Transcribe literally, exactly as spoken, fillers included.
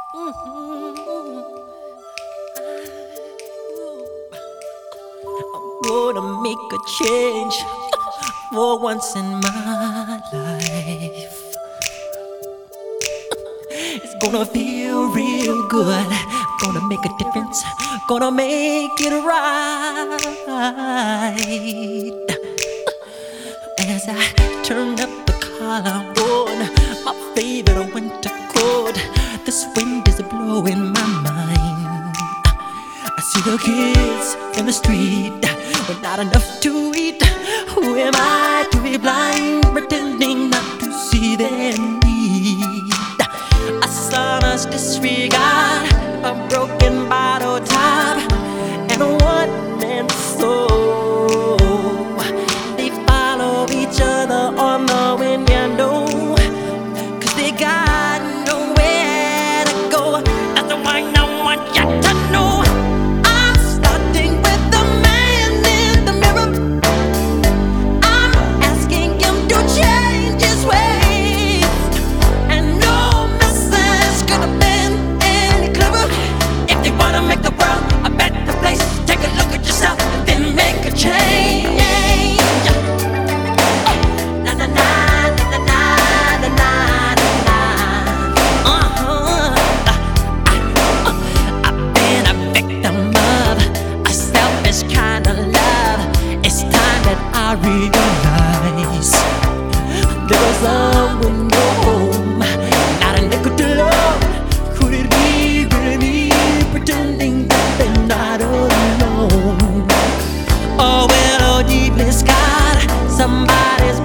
Mhm. I'm gonna make a change for once in my life. It's gonna feel real good. Gonna make a difference. Gonna make it right. As I turn up the collar on my favorite winter coat, this wind is blowing my mind. I see the kids in the street with not enough to eat. Who am I to be blind, pretending not to see their need? A sonorous disregard, a broken bottle top, and a one-man soul. They follow each other on the wind, you know, 'cause they got nowhere to go. That's why I want you to know I'm starting with the man in the mirror. I'm asking him to change his ways, and no message could have been any clearer. If you wanna make the world a better place, take a look at yourself and then make a change. Na na na na na na na na. Uh-huh. I've been a victim of a selfish kind of love. It's time that I realize there was someone no home, not a nickel to love. Could it be really me pretending that they're not alone? Oh well, oh deep in God, somebody's